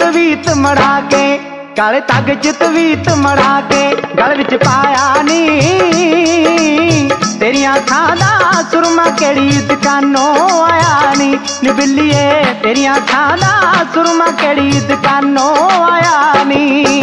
तवीत मड़ा के, काले धागे च तवीत मड़ा के गल विच पाया नी। तेरियां अखां दा सुरमा केड़ी दुकानों आया नी, नी बिल्लिए तेरियां अखां दा सुरमा केड़ी दुकानों आया नी।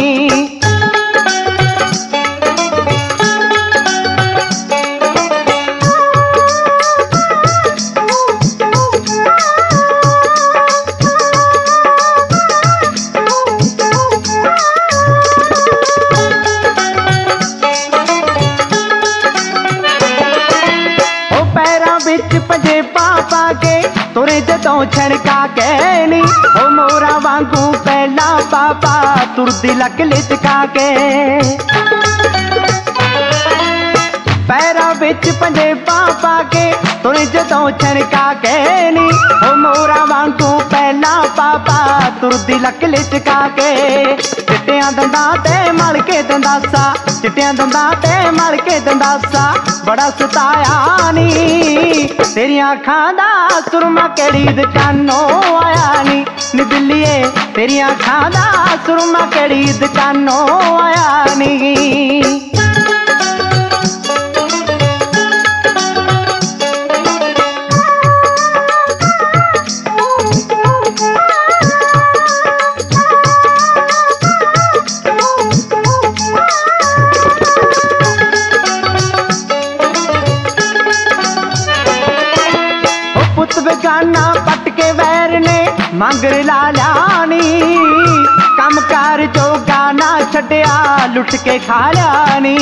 पंजे पापा के तुरे जदों छड़का के नी, ओ मोरा वांगू पहला पापा तुरदी लक लिचका के। पैरा बिच पंजे पापा के तुरे जदों छड़का के नी, ओ मोरा वांगू पहला पापा तुरदी लक लिचका के। चिट्टियां दंदां ते मल के दंदासा, चिट्टियां दंदां ते मल के दंदासा बड़ा सताया नी। तेरियां अखां दा सुरमा केड़ी दुकानों आया नी, नी बिल्लिए तेरियां अखां दा सुरमा केड़ी दुकानों आया नी। बेगाना पट के वैर ने मंगर ला ल्यानी, कम कार जोगा ना छड्या लुट के खा ल्यानी।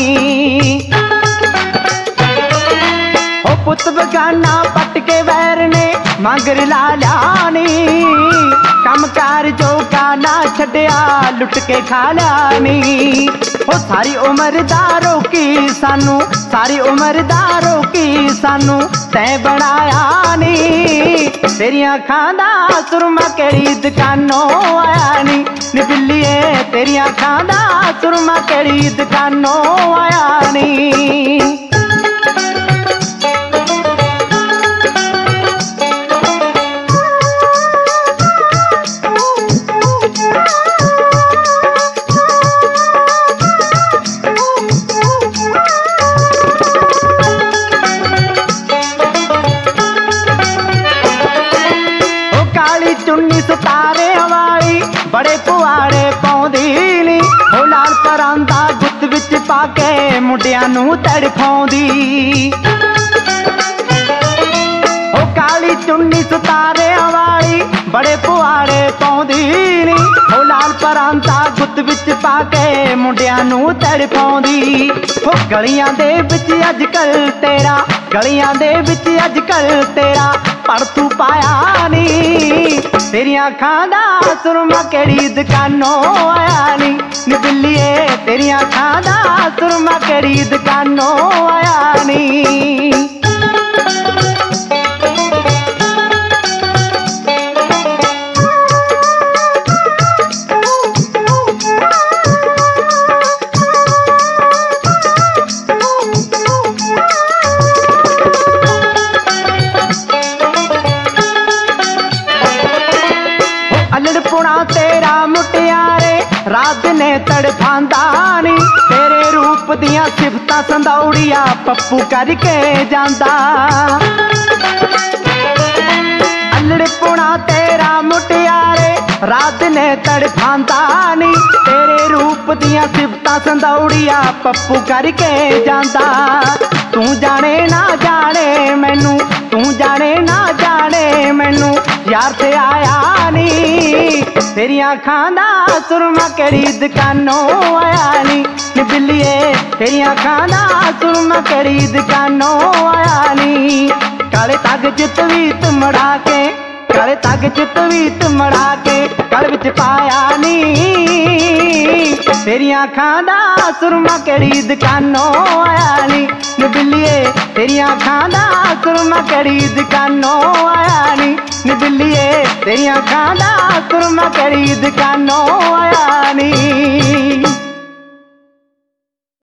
ओ पुत बेगाना पट के वैर ने मंगर ला ल्यानी, कम कार जोगा ना छड्या लुट के खा ल्यानी। ओ सारी उम्र दा रोकी सानू, सारी उम्र दा रोकी सानू तैं बनाया नी। तेरियां अखां दा सुरमा केड़ी दुकानों आया नी, नी बिल्लिए तेरियां अखां दा सुरमा केड़ी दुकानों आया नी। चुन्नी सितारे वाली बड़े पुआड़े पाउंदी नी, ओ लाल परांदा गुत्त विच पाके मुंडियां नूं तड़फाउंदी। ओ काली चुन्नी सितारे वाली बड़े पुआड़े पाउंदी नी, ओ लाल परांदा गुत्त विच पाके मुंडियां नूं तड़फाउंदी। ओ गलियां दे विच अजकल तेरा, गलियां दे विच अजकल तेरा पड़तू पाया नी। तेरियां अखां दा सुरमा केड़ी दुकानों आया नी, नी बिल्लिए तेरियां अखां दा सुरमा केड़ी दुकानों आया नी। अल्लड़पुणा तेरा मुटियारे रात ने तड़फांदा नी, तेरे रूप दियां सिफतां संदौड़िया पप्पू करके जांदा। अल्लड़पुणा तेरा मुटियारे रात ने तड़फांदा नी, तेरे रूप दियां सिफतां संदौड़िया पप्पू करके जांदा। तू जाने ना जाने मैनू, तू जाने ना जाने मैनू यार ते आया नी। तेरियां अखां दा सुरमा केड़ी दुकानों आया नी, नी बिल्लिए तेरियां अखां दा सुरमा केड़ी दुकानों आया नी। काले धागे च तवीत मड़ा के, काले धागे च तवीत मड़ा के गल विच पाया नी। तेरियां अखां दा सुरमा केड़ी दुकानों आया नी, नी बिल्लिए तेरियां अखां दा सुरमा केड़ी दुकानों आया नी, नी बिल्लिए तेरियां अखां दा सुरमा केड़ी दुकानों